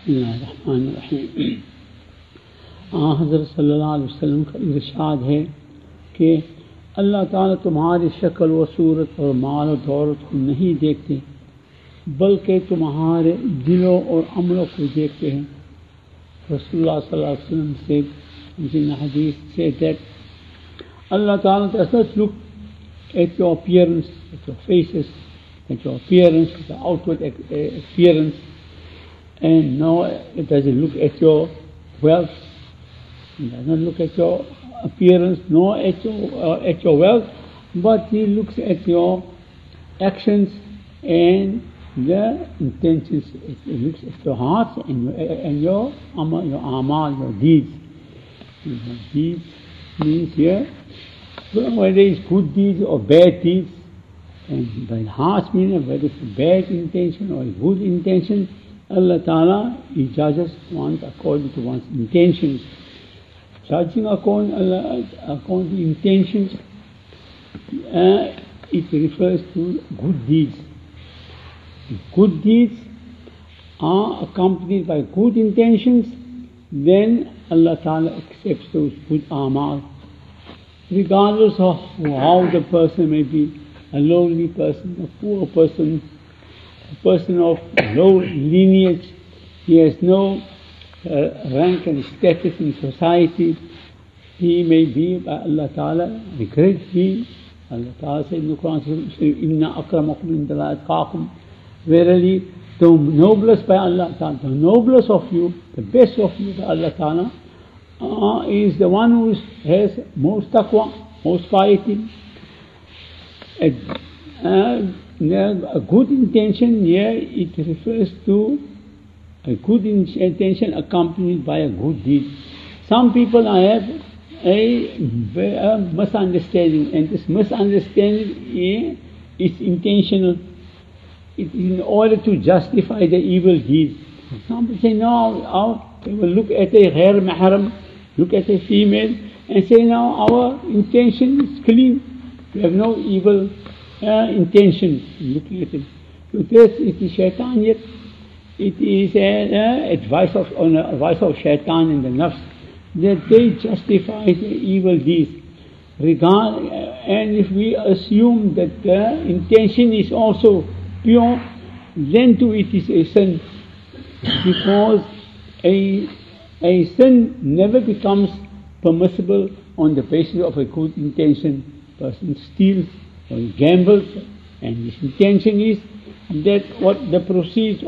बिस्मिल्लाहिर्रहमानिर्रहीम। हज़रत सल्लल्लाहु अलैहि वसल्लम का इरशाद है कि अल्लाह ताला तुम्हारी शक्ल व सूरत और माल और दौलत को नहीं देखते, बल्कि तुम्हारे दिलों और अमलों को देखते हैं। रसूलुल्लाह सल्लल्लाहु अलैहि वसल्लम said in the hadith said that Allah Ta'ala does not look at your appearance, at your faces, at your appearance, the outward appearance, and nor does He look at your wealth. He does not look at your appearance nor at your wealth, but He looks at your actions and the intentions. He looks at your hearts and your amal, your deeds. Deeds means here whether it's good deeds or bad deeds, and by hearts meaning whether it's a bad intention or a good intention. Allah Ta'ala, He judges one according to one's intentions. Judging according to intentions, it refers to good deeds. If good deeds are accompanied by good intentions, then Allah Ta'ala accepts those good amal. Regardless of how the person may be, a lowly person, a poor person, a person of low lineage, he has no rank and status in society, he may be by Allah Ta'ala a great being. Allah Ta'ala said in the Quran, Inna akramakum indallahi atqakum. Verily, the noblest by Allah Ta'ala, the noblest of you, the best of you by Allah Ta'ala, is the one who has most taqwa, most piety. A good intention here, it refers to a good intention accompanied by a good deed. Some people have a misunderstanding, and this misunderstanding is intentional. It is in order to justify the evil deeds. Some people say, no, they will look at a ghair mahram, look at a female, and say, now our intention is clean. We have no evil intention looking at it. So this is shaitaniyat. It is advice of shaitan and the nafs, that they justify the evil deeds. And if we assume that the intention is also pure, then too it is a sin, because a sin never becomes permissible on the basis of a good intention. Person steals or he gambles, and his intention is that what the proceeds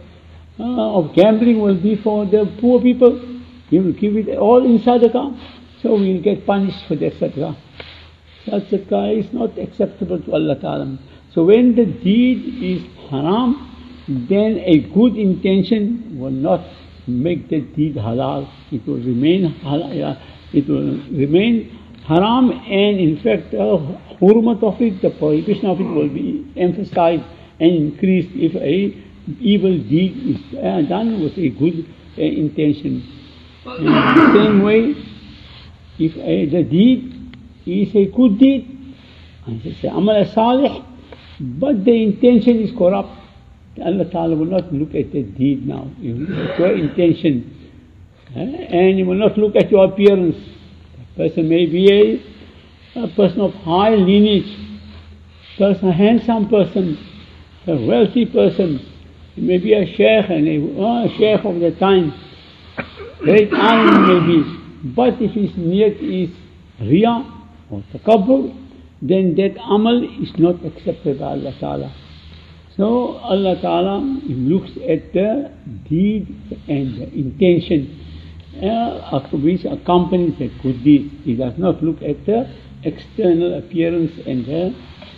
of gambling will be for the poor people. He will give it all in sadaqah, so he will get punished for that sadaqah. Such sadaqah is not acceptable to Allah Ta'ala. So when the deed is haram, then a good intention will not make the deed halal. It will remain halal. It will remain haram, and in fact hurmat of it, the prohibition of it, will be emphasized and increased if a evil deed is done with a good intention. In the same way, if the deed is a good deed, and it's an amal salih, but the intention is corrupt, Allah Ta'ala will not look at the deed now. He will look at your intention, and He will not look at your appearance. The person may be a person of high lineage, a handsome person, a wealthy person. He may be a sheikh and a sheikh of the time, great alim maybe. But if his niyat is riya or takabbur, then that amal is not accepted by Allah Ta'ala. So Allah Ta'ala looks at the deed and the intention which accompanies that good deed. He does not look at the external appearance and the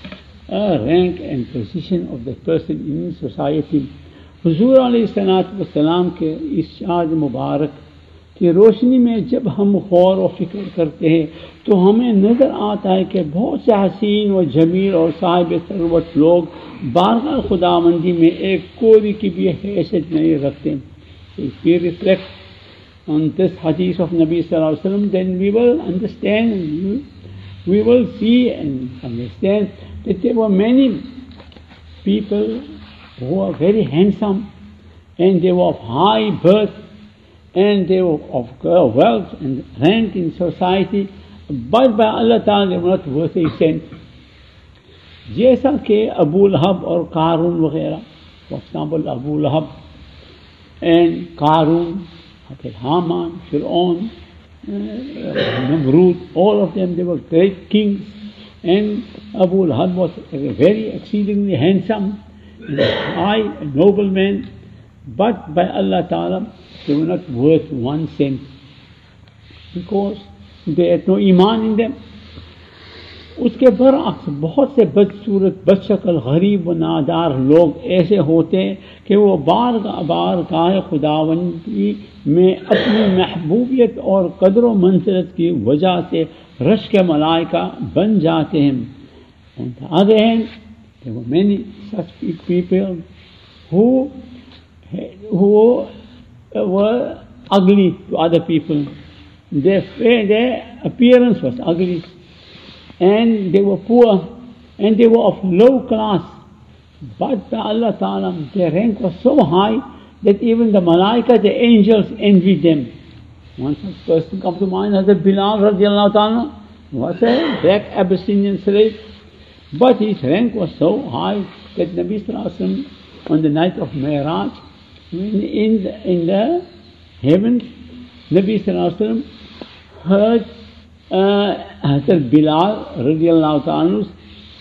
rank and position of the person in society. हुज़ूर अलैहिस्सलाम के इरशाद मुबारक कि रोशनी में जब हम गौर और फिक्र करते हैं तो हमें नज़र आता है कि बहुत से हसीन व जमील और साहिब सरवत लोग बारगाह खुदावंदी में एक कोरी की भी हैसियत नहीं रखते. If we reflect on this hadith of Nabi Sallallahu Alaihi Wasallam, then we will understand and we will see and understand that there were many people who are very handsome and they were of high birth, and they were of wealth and rank in society, but by Allah Ta'ala they were not worth a cent. जैसा कि अबू लहब और कारून वगैरह, for example Abu Lahab and Qarun, Haman, Fir'aun, Namrud, all of them, they were great kings. And Abu Lahab was a very exceedingly handsome, high, noble man, but by Allah Ta'ala they were not worth 1 cent, because they had no iman in them. उसके बरअक्स बहुत से बदसूरत, बदशक्ल, गरीब व नादार लोग ऐसे होते हैं कि वो बार गाह खुदावंदी में अपनी महबूबियत और कदर व मंज़िलत की वजह से रश के मलाइका बन जाते हैं. On the other hand, there were many such people who were ugly to other people. Their appearance was ugly, and they were poor, and they were of low class. But by Allah Ta'ala, their rank was so high that even the malaika, the angels, envied them. One such person comes to mind, Hazrat Bilal radiallahu ta'ala, was a black Abyssinian slave, but his rank was so high that Nabi Sallallahu Alaihi Wasallam, on the night of Mi'raj, when in the heavens, Nabi Sallallahu Alaihi Wasallam heard Hazrat Bilal radiallahu ta'ala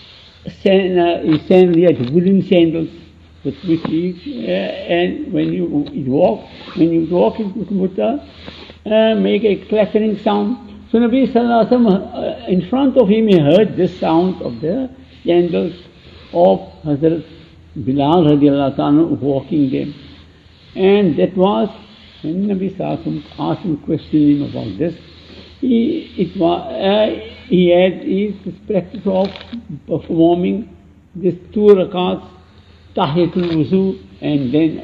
he had wooden sandals with which he, and when you walk it would make a clattering sound. So Nabi Sallallahu Alaihi Wasallam, in front of him, he heard this sound of the sandals of Hazrat Bilal radiallahu ta'ala walking there. And that was when Nabi Sallallahu Alaihi Wasallam asked him, questioned him about this. He had this practice of performing this 2 rakats, tahiyatul wuzu, and then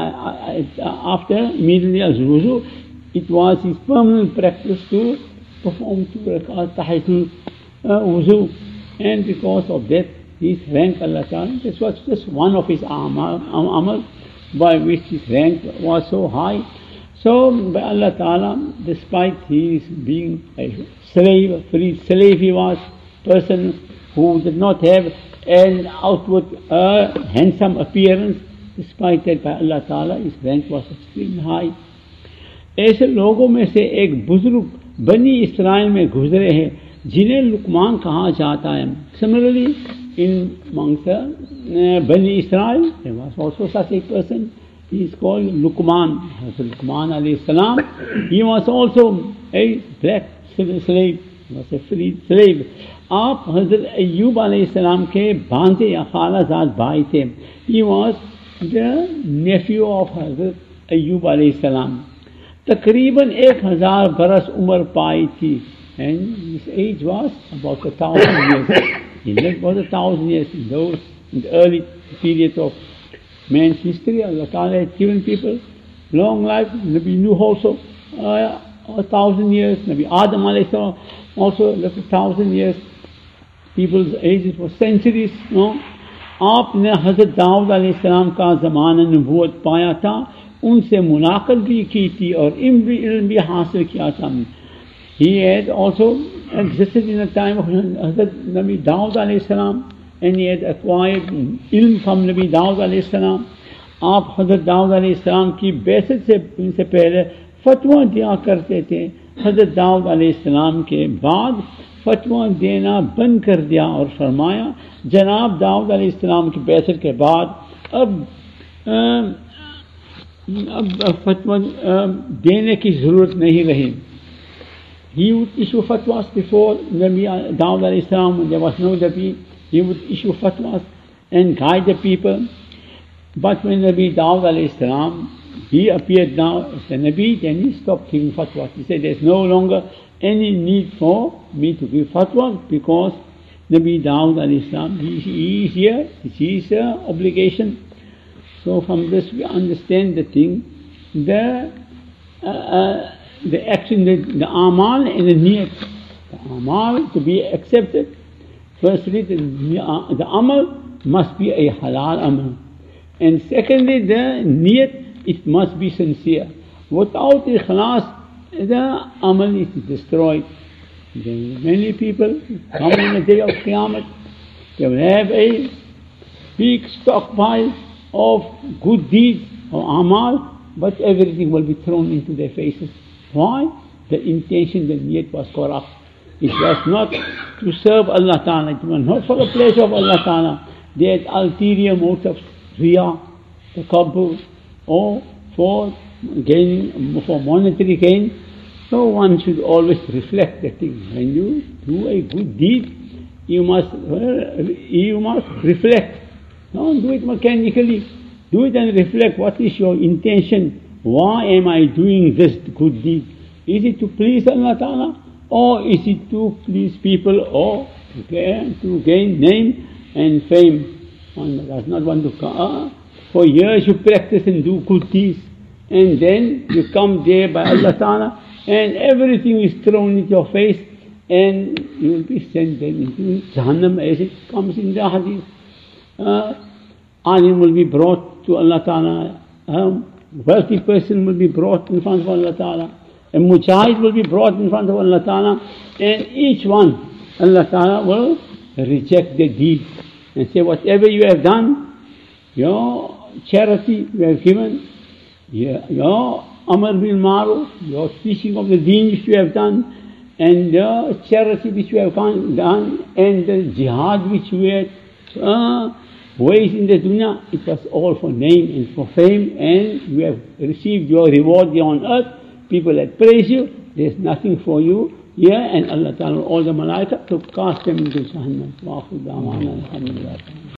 after immediately as wuzu, it was his permanent practice to perform 2 rakats, tahiyatul wuzu, and because of that, his rank, Allah Ta'ala, this was just one of his amal by which his rank was so high. So, by Allah Ta'ala, despite his being a slave, a freed slave he was, person who did not have an outward handsome appearance, despite that by Allah Ta'ala, his rank was extremely high. ऐसे लोगों में से एक बुजुर्ग बनी Israel में गुजरे हैं, जिन्हें लुकमान कहा जाता है. Similarly, in amongst Bani Israel, there was also such a person. He is called Luqman. Luqman alayhi salam. He was also a black slave. He was a freed slave. आप हज़रत अय्यूब अलैहिस्सलाम के भांजे या खालाजाद भाई थे. He was the nephew of हज़रत अय्यूब अलैहिस्सलाम. तकरीबन 1000 बरस उम्र पाई थी, and his age was about 1000 years. He lived about 1000 years in the early period of man's history. Allah Ta'ala had given people long life. Nabi Nuh also 1,000 years. Nabi Adam alayhi salam also lived 1,000 years. People's ages were centuries. No? आपने हज़रत दाऊद अलैहिस्सलाम का ज़माना नबूवत पाया था, उनसे मुलाक़ात भी की थी और इल्म भी हासिल किया था. He had also existed in the time of Hazrat Nabi Daud alayhi salam, and he had acquired ilm from Nabi Daud alayhi salam. आप हज़रत दाऊद alayhi salam की बैसत से पहले फतवा दिया करते थे. हज़रत दाऊद alayhi salam के बाद फतवा देना बंद कर दिया और फरमाया, जनाब दाऊद alayhi salam की बैसत के बाद अब फतवा देने की ज़रूरत नहीं रही. He would issue fatwas before Nabi Daud alayhi salam, when there was no Nabi. He would issue fatwas and guide the people. But when Nabi Daud alayhi salam, he appeared now as a Nabi, then he stopped giving fatwas. He said, there's no longer any need for me to give fatwas, because Nabi Daud alayhi salam, he is here, it's his obligation. So from this we understand the thing, the action, the amal and the niyat. The amal to be accepted, firstly the amal must be a halal amal, and secondly the niyat it must be sincere. Without ikhlas, the amal is destroyed. Then many people come on the day of Qiyamah, they will have a big stockpile of good deeds or amal, but everything will be thrown into their faces. Why? The intention, the niyat was corrupt. It was not to serve Allah Ta'ala, it was not for the pleasure of Allah Ta'ala. They had ulterior motives, riya, takabbur, or for gain, for monetary gain. So one should always reflect the thing. When you do a good deed, you must reflect. Don't do it mechanically. Do it and reflect. What is your intention? Why am I doing this good deed? Is it to please Allah Ta'ala? Or is it to please people? Or to gain name and fame? One does not want to for years you practice and do good deeds. And then you come there by Allah Ta'ala and everything is thrown into your face and you will be sent then into Jahannam, as it comes in the hadith. Alim will be brought to Allah Ta'ala. Wealthy person will be brought in front of Allah Ta'ala. A mujahid will be brought in front of Allah Ta'ala. And each one, Allah Ta'ala will reject the deed and say, whatever you have done, your charity you have given, your amar bil maruf, your teaching of the deen which you have done, and the charity which you have done, and the jihad which you had waged in the dunya, it was all for name and for fame, and you have received your reward here on earth. People that praise you, there's nothing for you here, and Allah Ta'ala, all the malaika, to cast them into Jahannam.